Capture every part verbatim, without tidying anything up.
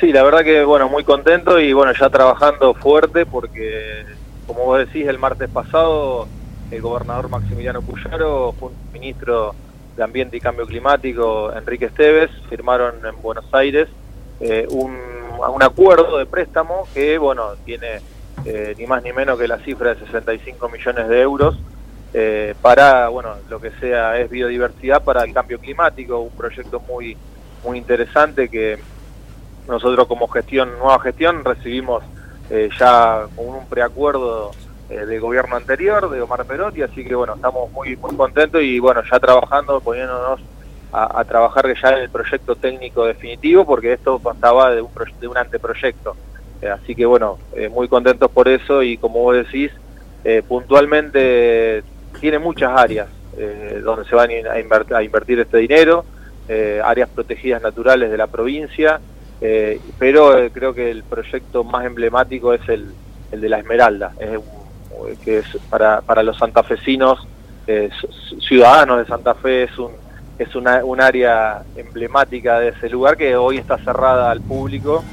Sí, la verdad que, bueno, muy contento y, bueno, ya trabajando fuerte porque, como vos decís, el martes pasado el gobernador Maximiliano Puyaro, junto al ministro de Ambiente y Cambio Climático, Enrique Esteves, firmaron en Buenos Aires eh, un, un acuerdo de préstamo que, bueno, tiene eh, ni más ni menos que la cifra de sesenta y cinco millones de euros eh, para, bueno, lo que sea es biodiversidad para el cambio climático, un proyecto muy, muy interesante que nosotros como gestión, nueva gestión, recibimos eh, ya con un preacuerdo eh, del gobierno anterior, de Omar Perotti, así que bueno, estamos muy muy contentos y bueno, ya trabajando, poniéndonos a, a trabajar ya en el proyecto técnico definitivo, porque esto constaba de un, de un anteproyecto. Eh, así que bueno, eh, muy contentos por eso y como vos decís, eh, puntualmente tiene muchas áreas eh, donde se van a invertir, a invertir este dinero, eh, áreas protegidas naturales de la provincia. Eh, pero eh, creo que el proyecto más emblemático es el, el de la Esmeralda, es un, que es para, para los santafesinos, eh, ciudadanos de Santa Fe, es un es una, un área emblemática de ese lugar que hoy está cerrada al público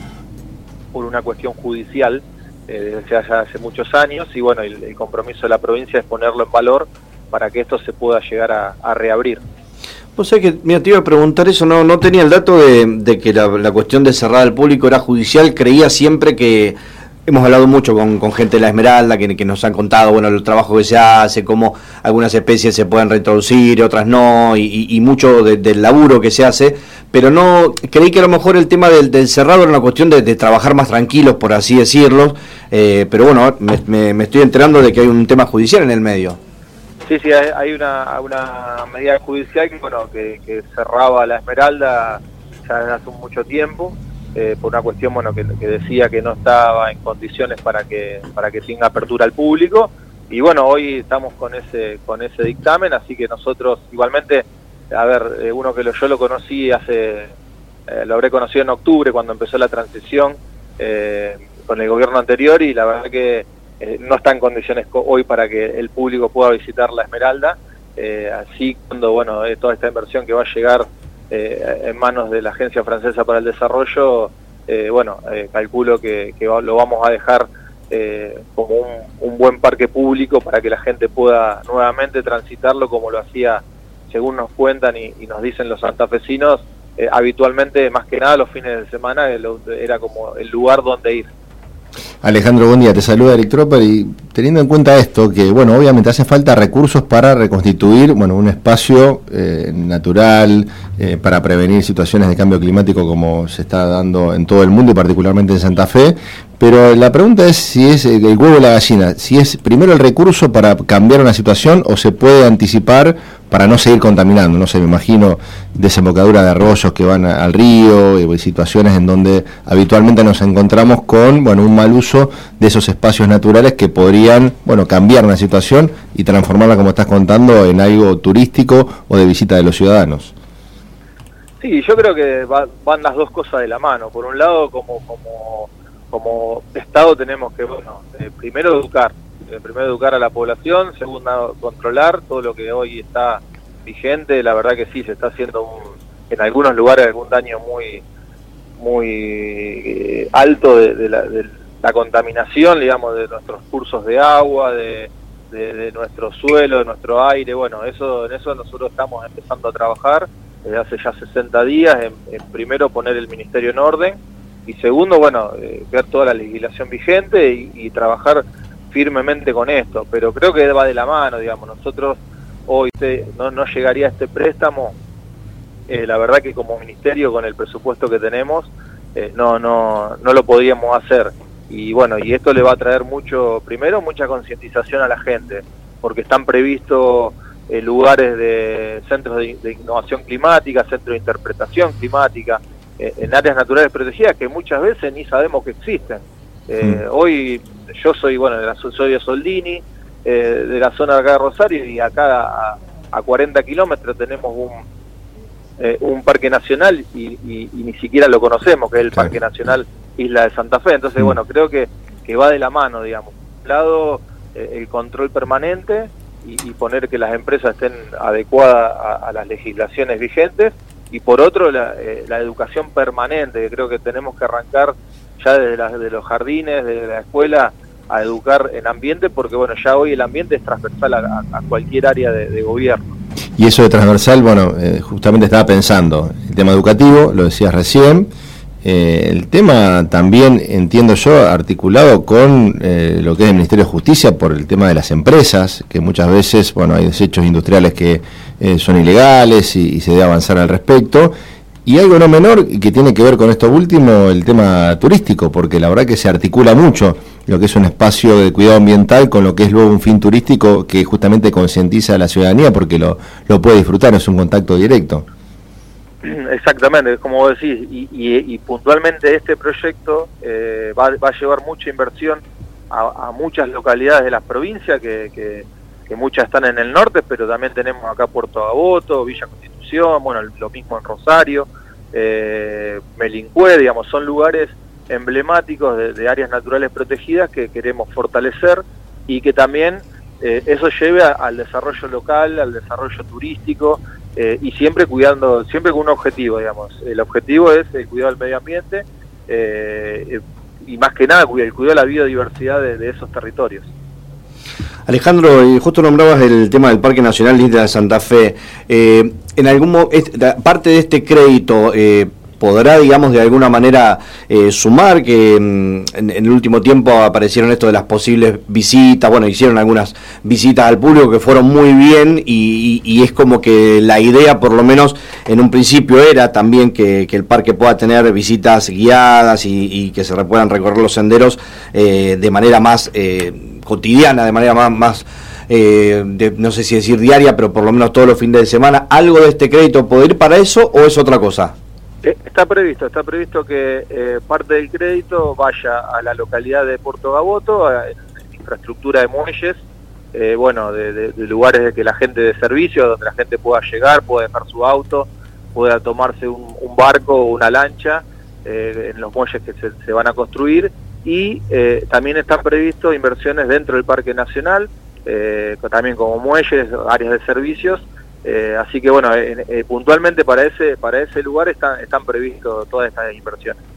por una cuestión judicial eh, desde ya hace muchos años y bueno, el, el compromiso de la provincia es ponerlo en valor para que esto se pueda llegar a, a reabrir. O sea que, mira, te iba a preguntar eso, no no tenía el dato de, de que la, la cuestión de cerrar al público era judicial, creía siempre que, hemos hablado mucho con, con gente de la Esmeralda, que, que nos han contado, bueno, el trabajo que se hace, cómo algunas especies se pueden reintroducir, otras no, y, y, y mucho de, del laburo que se hace, pero no, creí que a lo mejor el tema del, del cerrado era una cuestión de, de trabajar más tranquilos, por así decirlo, eh, pero bueno, me, me, me estoy enterando de que hay un tema judicial en el medio. Sí, sí, hay una, una medida judicial que, bueno, que, que cerraba la Esmeralda ya desde hace mucho tiempo, eh, por una cuestión, bueno, que, que decía que no estaba en condiciones para que para que tenga apertura al público, y bueno, hoy estamos con ese con ese dictamen, así que nosotros igualmente, a ver, eh, uno que lo, yo lo conocí hace, eh, lo habré conocido en octubre cuando empezó la transición eh, con el gobierno anterior, y la verdad que Eh, no está en condiciones hoy para que el público pueda visitar la Esmeralda, eh, así cuando bueno eh, toda esta inversión que va a llegar eh, en manos de la Agencia Francesa para el Desarrollo, eh, bueno, eh, calculo que, que va, lo vamos a dejar eh, como un, un buen parque público para que la gente pueda nuevamente transitarlo como lo hacía, según nos cuentan y, y nos dicen los santafesinos, eh, habitualmente, más que nada los fines de semana, eh, lo, era como el lugar donde ir. Alejandro, buen día, te saluda Eric Tropper y teniendo en cuenta esto, que bueno, obviamente hace falta recursos para reconstituir, bueno, un espacio eh, natural eh, para prevenir situaciones de cambio climático como se está dando en todo el mundo y particularmente en Santa Fe, pero la pregunta es si es el huevo o la gallina, si es primero el recurso para cambiar una situación o se puede anticipar para no seguir contaminando. No sé, me imagino desembocadura de arroyos que van a, al río, y situaciones en donde habitualmente nos encontramos con, bueno, un mal uso de esos espacios naturales que podrían, bueno, cambiar una situación y transformarla, como estás contando, en algo turístico o de visita de los ciudadanos. Sí, yo creo que va, van las dos cosas de la mano. Por un lado, como como como Estado tenemos que, bueno, eh, primero educar, eh, primero educar a la población, segundo controlar todo lo que hoy está vigente. La verdad que sí, se está haciendo un, en algunos lugares algún daño muy muy eh, alto de, de, la, de la contaminación, digamos, de nuestros cursos de agua, de, de, de nuestro suelo, de nuestro aire. Bueno, eso en eso nosotros estamos empezando a trabajar desde hace ya sesenta días, en, en primero poner el ministerio en orden, y segundo, bueno, eh, ver toda la legislación vigente y, y trabajar firmemente con esto. Pero creo que va de la mano, digamos, nosotros hoy te, no, no llegaría a este préstamo, eh, la verdad que como ministerio, con el presupuesto que tenemos, eh, no, no, no lo podríamos hacer. Y bueno, y esto le va a traer mucho, primero, mucha concientización a la gente, porque están previstos eh, lugares de centros de, de innovación climática, centros de interpretación climática, eh, en áreas naturales protegidas que muchas veces ni sabemos que existen. Eh, mm. Hoy yo soy, bueno, de la, soy de Soldini, eh, de la zona de acá de Rosario, y acá a, a cuarenta kilómetros tenemos un, eh, un parque nacional y, y, y ni siquiera lo conocemos, que es el claro. Parque Nacional Isla de Santa Fe. Entonces, mm. bueno, creo que, que va de la mano, digamos. Por un lado, eh, el control permanente y, y poner que las empresas estén adecuadas a, a las legislaciones vigentes, y por otro la, eh, la educación permanente, que creo que tenemos que arrancar ya desde la, de los jardines, desde la escuela, a educar en ambiente, porque bueno, ya hoy el ambiente es transversal a, a cualquier área de, de gobierno. Y eso de transversal, bueno, eh, justamente estaba pensando, el tema educativo, lo decías recién, eh, el tema también, entiendo yo, articulado con eh, lo que es el Ministerio de Justicia por el tema de las empresas, que muchas veces, bueno, hay desechos industriales que eh, son ilegales y, y se debe avanzar al respecto. Y algo no menor que tiene que ver con esto último, el tema turístico, porque la verdad que se articula mucho lo que es un espacio de cuidado ambiental con lo que es luego un fin turístico que justamente concientiza a la ciudadanía porque lo, lo puede disfrutar, es un contacto directo. Exactamente, como vos decís, y, y, y puntualmente este proyecto eh, va, va a llevar mucha inversión a, a muchas localidades de las provincias, que, que, que muchas están en el norte, pero también tenemos acá Puerto Gaboto, Villa Constitución, bueno, lo mismo en Rosario, eh, Melincué, digamos, son lugares emblemáticos de, de áreas naturales protegidas que queremos fortalecer y que también eh, eso lleve a, al desarrollo local, al desarrollo turístico, eh, y siempre cuidando, siempre con un objetivo, digamos. El objetivo es el cuidado del medio ambiente eh, y más que nada el cuidado de la biodiversidad de, de esos territorios. Alejandro, justo nombrabas el tema del Parque Nacional Isla de Santa Fe. Eh, en algún mo- parte de este crédito eh, podrá, digamos, de alguna manera eh, sumar, que en, en el último tiempo aparecieron esto de las posibles visitas, bueno, hicieron algunas visitas al público que fueron muy bien y, y, y es como que la idea, por lo menos en un principio, era también que, que el parque pueda tener visitas guiadas y, y que se puedan recorrer los senderos eh, de manera más eh, cotidiana, de manera más... más Eh, de, no sé si decir diaria, pero por lo menos todos los fines de semana. ¿Algo de este crédito puede ir para eso o es otra cosa? Está previsto, está previsto que eh, parte del crédito vaya a la localidad de Puerto Gaboto, a, en infraestructura de muelles, eh, bueno, de, de, de lugares de que la gente de servicio, donde la gente pueda llegar, pueda dejar su auto, pueda tomarse un, un barco o una lancha eh, en los muelles que se, se van a construir, y eh, también están previstos inversiones dentro del Parque Nacional, eh, también como muelles, áreas de servicios. Eh, así que bueno, eh, eh, puntualmente para ese para ese lugar están están previstos todas estas inversiones.